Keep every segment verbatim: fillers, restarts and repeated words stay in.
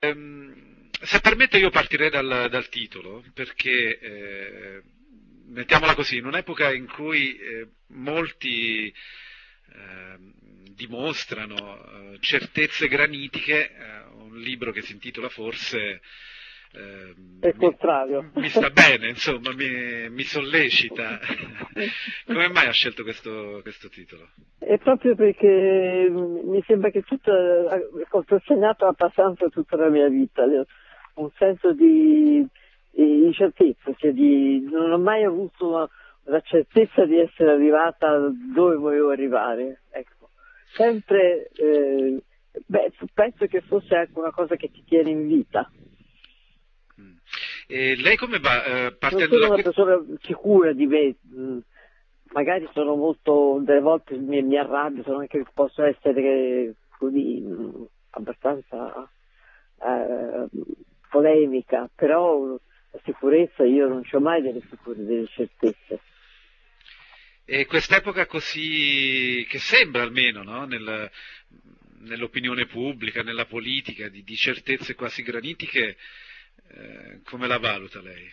Ehm, se permette io partirei dal, dal titolo, perché eh, mettiamola così, in un'epoca in cui eh, molti eh, dimostrano eh, certezze granitiche, eh, un libro che si intitola forse eh, È il mi, contrario. mi sta bene, insomma, mi, mi sollecita. Come mai ha scelto questo, questo titolo? È proprio perché mi sembra che tutto, ho segnato abbastanza tutta la mia vita, un senso di, di incertezza, cioè di, non ho mai avuto la certezza di essere arrivata dove volevo arrivare, ecco. Sempre, eh, beh, penso che fosse anche una cosa che ti tiene in vita. Mm. E lei come va? Eh, Non partendo sono da una questo... persona sicura di me, mh, magari sono molto, delle volte mi, mi arrabbio, sono anche, posso essere così mh, abbastanza eh, polemica, però la sicurezza io non c'ho mai delle sicure, delle certezze. E quest'epoca così, che sembra almeno, no? Nel- nell'opinione pubblica, nella politica, di, di certezze quasi granitiche, eh, come la valuta lei?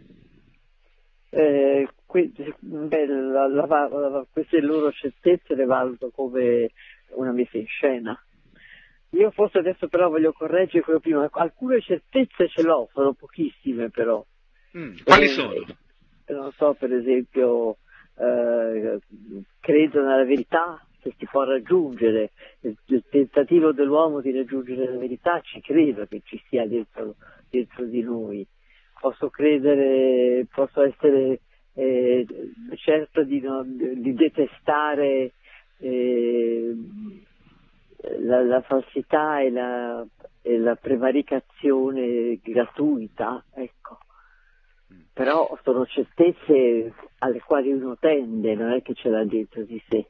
Eh, que- beh, la- la- la- queste loro certezze le valuto come una messa in scena. Io forse adesso però voglio correggere quello prima, alcune certezze ce l'ho, sono pochissime però. Mm, quali sono? Eh, non so, per esempio, eh, credo nella verità che si può raggiungere, il, il tentativo dell'uomo di raggiungere la verità ci credo che ci sia dentro, dentro di noi. Posso credere, posso essere eh, certo di, non, di detestare eh, la, la falsità e la, e la prevaricazione gratuita, ecco. Però sono certezze alle quali uno tende, non è che ce l'ha dentro di sé.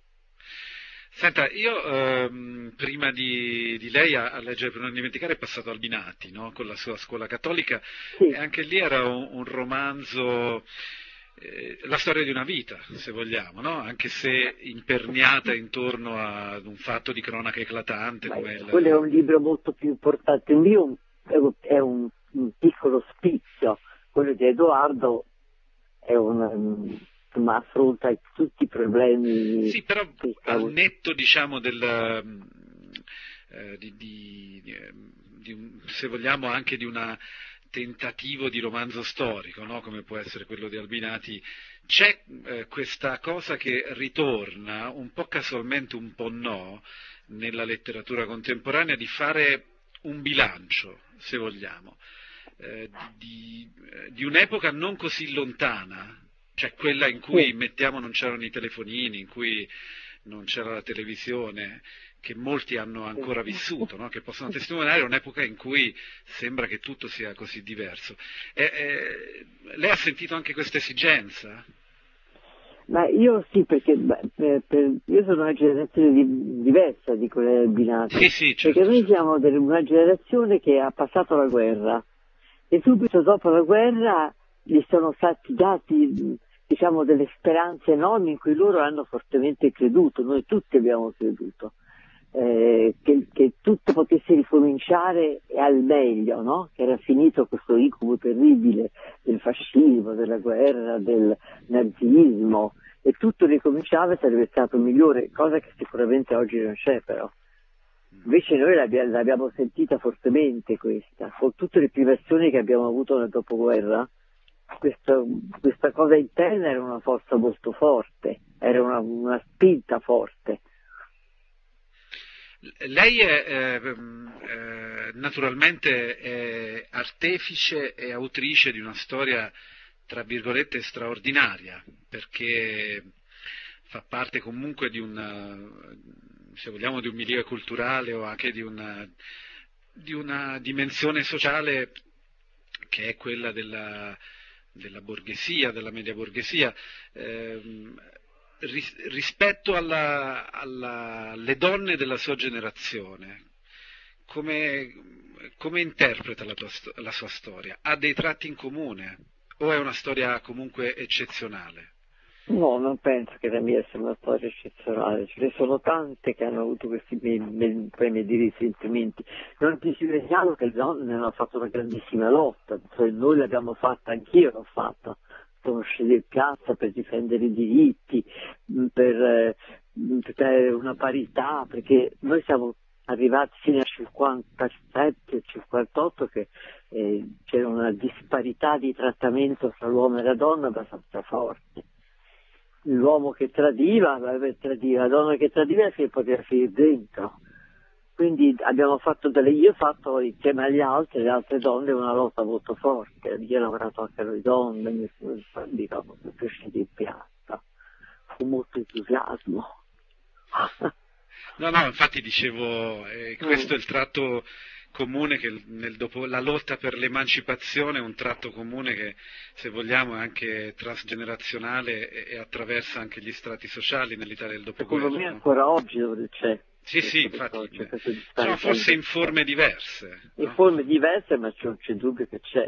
Senta, io ehm, prima di, di lei a, a leggere per non dimenticare è passato Albinati, no? Con la sua scuola cattolica, e Sì, anche lì era un, un romanzo, eh, la storia di una vita, se vogliamo, no? Anche se imperniata intorno ad un fatto di cronaca eclatante ma come quello è il... un libro molto più importante. Il mio è un, è un- un piccolo spizio, quello di Edoardo è un, insomma, affronta tutti i problemi Sì, però che al stavo. netto, diciamo, del, mm, eh, di, di- di, eh, di un- se vogliamo anche di un tentativo di romanzo storico, no? Come può essere quello di Albinati, c'è eh, questa cosa che ritorna, un po' casualmente, un po' no, nella letteratura contemporanea, di fare un bilancio, se vogliamo, eh, di, eh, di un'epoca non così lontana, cioè quella in Sì. cui, mettiamo, non c'erano i telefonini, in cui non c'era la televisione, che molti hanno ancora vissuto, no? Che possono testimoniare un'epoca in cui sembra che tutto sia così diverso. E, e, lei ha sentito anche questa esigenza? Ma io sì, perché beh, per- per- io sono una generazione di- diversa di quella del Binati, Sì, sì, perché certo, noi certo. siamo del- una generazione che ha passato la guerra e subito dopo la guerra gli sono stati dati, diciamo, delle speranze enormi in cui loro hanno fortemente creduto, noi tutti abbiamo creduto. Eh, che, che tutto potesse ricominciare al meglio, no? Che era finito questo incubo terribile del fascismo, della guerra, del nazismo, e tutto ricominciava e sarebbe stato migliore, cosa che sicuramente oggi non c'è però. Invece noi l'abbia- l'abbiamo sentita fortemente questa, con tutte le privazioni che abbiamo avuto nel dopoguerra, questa, questa cosa interna era una forza molto forte, era una, una spinta forte. Lei è, eh, eh, naturalmente è artefice e autrice di una storia, tra virgolette, straordinaria, perché fa parte comunque di una, se vogliamo, di un milieu culturale o anche di una, di una dimensione sociale che è quella della, della borghesia, della media borghesia. Ehm, ris- rispetto alla- alla- alle donne della sua generazione, come, come interpreta la, tua sto- la sua storia? Ha dei tratti in comune o è una storia comunque eccezionale? No, non penso che la mia sia una storia eccezionale, ce ne sono tante che hanno avuto questi miei, miei, poi miei di risentimenti. Non ti si chiaro che le donne hanno fatto una grandissima lotta, cioè noi l'abbiamo fatta, anch'io l'ho fatta, sono scese in piazza per difendere i diritti, mh, per, eh, mh, per dare una parità, perché noi siamo arrivati fino al cinquantasette cinquantotto che eh, c'era una disparità di trattamento tra l'uomo e la donna abbastanza forte. L'uomo che tradiva, tradiva, la donna che tradiva si poteva finire dentro. Quindi abbiamo fatto delle, io ho fatto insieme agli altri, le altre donne, una lotta molto forte. Io ho lavorato anche con le donne, mi sono usciti in piazza, con molto entusiasmo. No, no, infatti dicevo, eh, questo è il tratto comune che nel dopo, la lotta per l'emancipazione è un tratto comune che, se vogliamo, è anche transgenerazionale e, e attraversa anche gli strati sociali nell'Italia del dopoguerra. Secondo me No? ancora oggi dove c'è. Sì, sì, infatti, sono forse in forme diverse. In no? forme diverse, ma non c'è dubbio che c'è.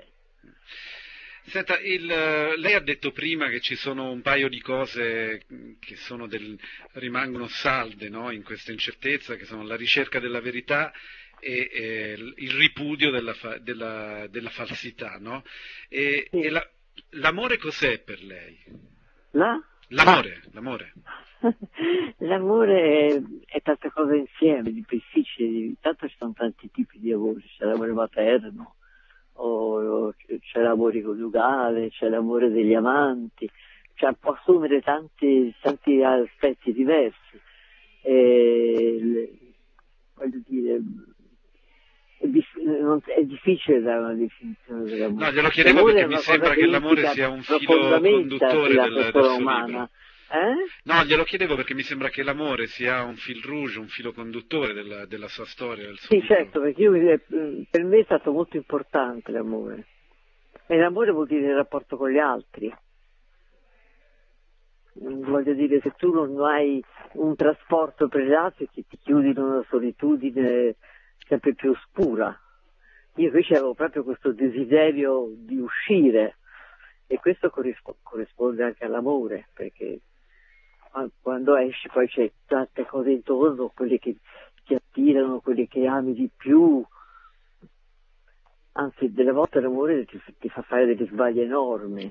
Senta, il, lei ha detto prima che ci sono un paio di cose che sono del, rimangono salde, no? In questa incertezza, che sono la ricerca della verità e, e il ripudio della, fa, della, della falsità, no? E, Sì. e la, l'amore cos'è per lei? La? L'amore, ah. l'amore. L'amore è, è tante cose insieme, di difficili, intanto ci sono tanti tipi di amore, c'è l'amore materno, o, o c'è l'amore coniugale, c'è l'amore degli amanti, cioè può assumere tanti, tanti aspetti diversi. E, le, voglio dire, è, dif- non, è difficile dare una definizione dell'amore. No, glielo chiedevo l'amore perché mi sembra che l'amore sia un filo conduttore della del, persona del suo umana. libro. Eh? No, glielo chiedevo perché mi sembra che l'amore sia un fil rouge, un filo conduttore della, della sua storia, del suo Sì, libro. certo, perché io, per me è stato molto importante l'amore. E l'amore vuol dire il rapporto con gli altri. Voglio dire, se tu non hai un trasporto per gli altri ti, ti chiudi in una solitudine sempre più oscura. Io invece avevo proprio questo desiderio di uscire e questo corrispo- corrisponde anche all'amore, perché quando esci poi c'è tante cose intorno, quelle che ti attirano, quelle che ami di più, anzi delle volte l'amore ti, ti fa fare degli sbagli enormi.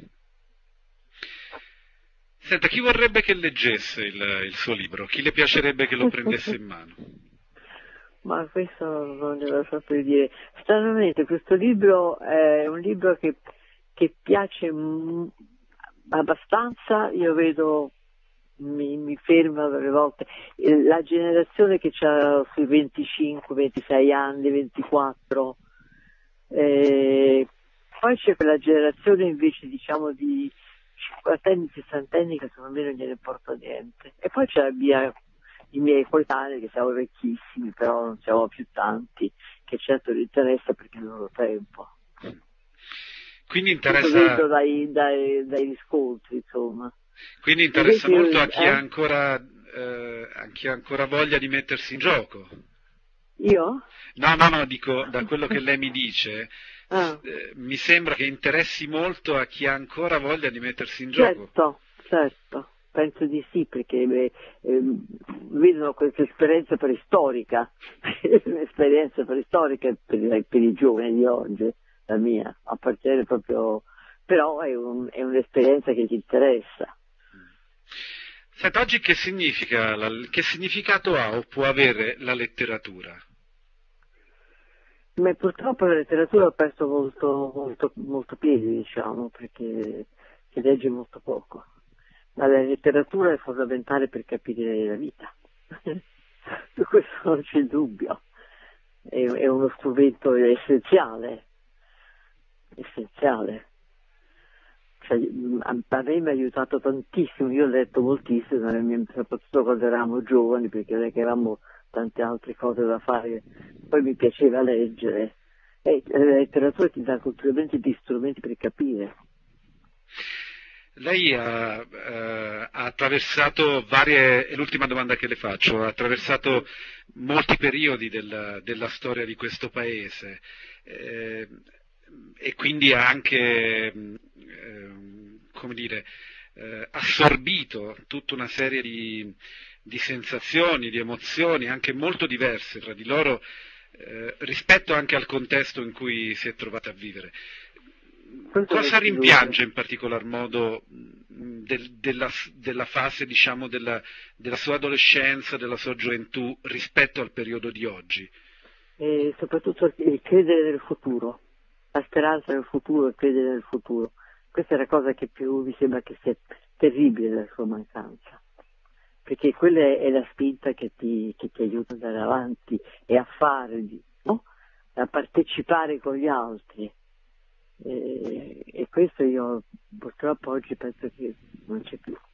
Senta, chi vorrebbe che leggesse il, il suo libro? Chi le piacerebbe che lo prendesse in mano? Ma questo non glielo saprei dire. Stranamente questo libro è un libro che, che piace m- abbastanza, io vedo, mi, mi ferma delle volte, la generazione che ha sui venticinque, ventisei anni, ventiquattro, eh, poi c'è quella generazione invece diciamo di cinquantenni, sessantenni che secondo me non gliene importa niente, e poi c'è la mia, i miei coetanei che siamo vecchissimi, però non siamo più tanti, che certo li interessa perché è il loro tempo. Quindi interessa... Lo vedo dai, dai, dai riscontri, insomma. Quindi interessa Invece, molto a chi, eh? ha ancora, eh, a chi ha ancora voglia di mettersi in gioco. Io? No, no, no, dico, da quello che lei mi dice, ah. eh, mi sembra che interessi molto a chi ha ancora voglia di mettersi in gioco. Certo, certo, penso di sì, perché eh, eh, vedono questa esperienza preistorica, un'esperienza preistorica per, per i giovani di oggi, la mia, appartiene proprio, però è, un, è un'esperienza che ti interessa. Senta, oggi che significa, la, che significato ha o può avere la letteratura? Ma purtroppo la letteratura ha perso molto, molto, molto piede, diciamo, perché si legge molto poco. Ma la letteratura è fondamentale per capire la vita. Su questo non c'è dubbio. È, è uno strumento essenziale. Essenziale. Cioè, a, a me mi ha aiutato tantissimo, io ho letto moltissimo, soprattutto quando eravamo giovani, perché non è che avevamo tante altre cose da fare, poi mi piaceva leggere, e la letteratura ti dà continuamente gli strumenti per capire. Lei ha, eh, ha attraversato varie, è l'ultima domanda che le faccio, ha attraversato molti periodi del, della storia di questo paese, eh, e quindi ha anche, eh, come dire, eh, assorbito tutta una serie di, di sensazioni, di emozioni anche molto diverse tra di loro, eh, rispetto anche al contesto in cui si è trovata a vivere. Questo Cosa è rimpiange in particolar modo del, della, della fase, diciamo, della, della sua adolescenza, della sua gioventù rispetto al periodo di oggi? E soprattutto il credere nel futuro, la speranza nel futuro e credere nel futuro. Questa è la cosa che più mi sembra che sia terribile della sua mancanza, perché quella è la spinta che ti, che ti aiuta ad andare avanti e a fare, no? A partecipare con gli altri. E, e questo io purtroppo oggi penso che non c'è più.